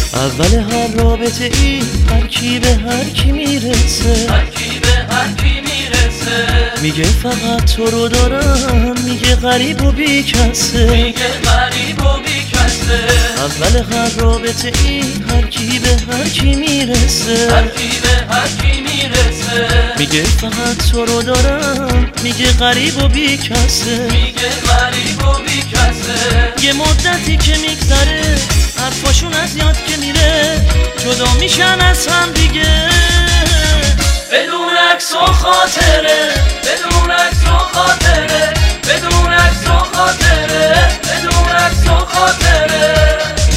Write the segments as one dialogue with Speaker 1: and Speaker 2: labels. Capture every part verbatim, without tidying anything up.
Speaker 1: اول هر رابطه ای هر کی به هر کی میرسه،
Speaker 2: هر کی به هر کی میرسه،
Speaker 1: میگه فقط تو رو دارم، میگه غریب و بی کسه،
Speaker 2: میگه غریب و بی کسه.
Speaker 1: اول هر رابطه ای هر کی به هر کی میرسه،
Speaker 2: هر کی به هر کی میرسه،
Speaker 1: میگه فقط تو رو دارم، میگه غریب و بی کسه،
Speaker 2: میگه غریب و بی کسه.
Speaker 1: یه مدتی که میگذره حرفاشون از یاد که میره، جدا میشن از هم دیگه
Speaker 2: بدون عکس و خاطره، بدون عکس و خاطره، بدون عکس و خاطره، بدون عکس و خاطره.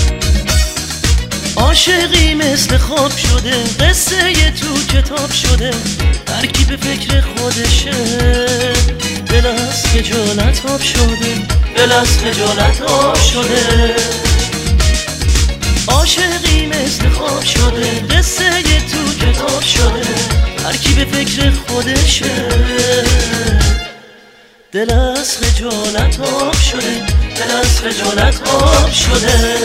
Speaker 1: عاشقی مثل خواب شده، قصه یه تو کتاب شده، هر کی به فکر خودشه، دل از خجالت آب شده، دل از خجالت آب شده. عاشقی مثل خواب شده، قصه یه تو کتاب شده، هر کی به فکر خودشه، دل از خجالت آب شده، دل از خجالت آب شده.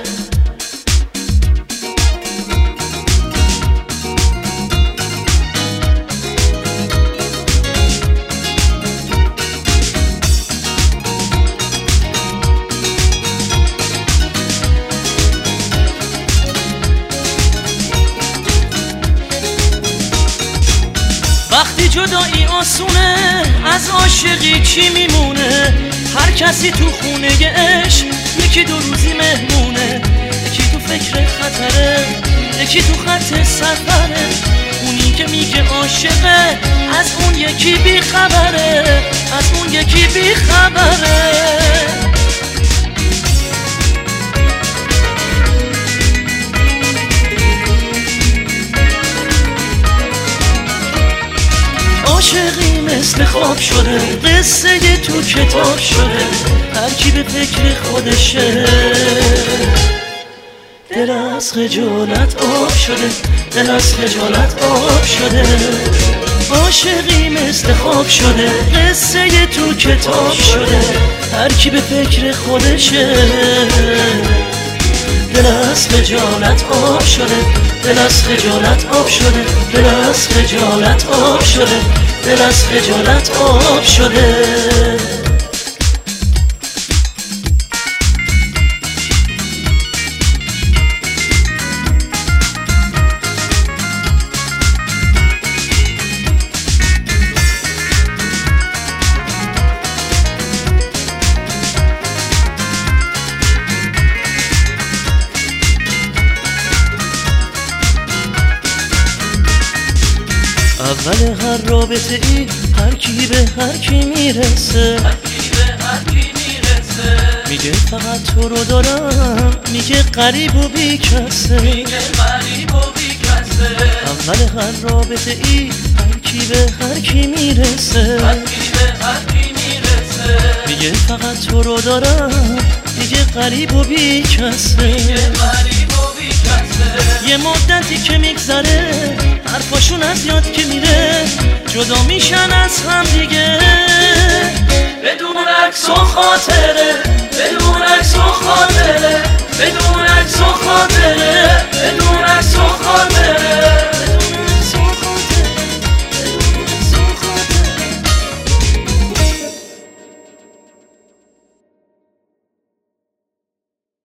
Speaker 1: وقتی جدایی آسونه، از عاشقی چی میمونه؟ هر کسی تو خونه عشق، یکی دو روزی مهمونه، یکی تو فکر خطره، یکی تو خط سفره. اونی که میگه عاشقه، از اون یکی بی خبره، از اون یکی بی خبره. عاشقی مثل خواب شده، قصه یه تو کتاب شده، هر کی به فکر خودشه، دل از خجالت آب شده، دل از خجالت آب شده. عاشقی مثل خواب شده، قصه یه تو کتاب شده، هر کی به فکر خودشه، دل از خجالت آب شده، دل از خجالت آب شده، دل از خجالت آب شده، دل از خجالت آب شده. اول هر رابطه ای هر کی به هر کی میرسه،
Speaker 2: هر کی به هر کی میرسه،
Speaker 1: میگه فقط تو رو دارم، میگه غریب و بی کسه،
Speaker 2: میگه غریب و بی کسه.
Speaker 1: اول هر رابطه ای هر کی به هر کی میرسه،
Speaker 2: هر کی به هر کی میرسه،
Speaker 1: میگه فقط تو رو دارم، میگه غریب و بی کسه،
Speaker 2: میگه غریب و بی کسه.
Speaker 1: یه مدتی که میگذره حرفاشون از یاد که میره، جدا میشن از هم دیگه
Speaker 2: بدون عکس و خاطره، بدون عکس و خاطره،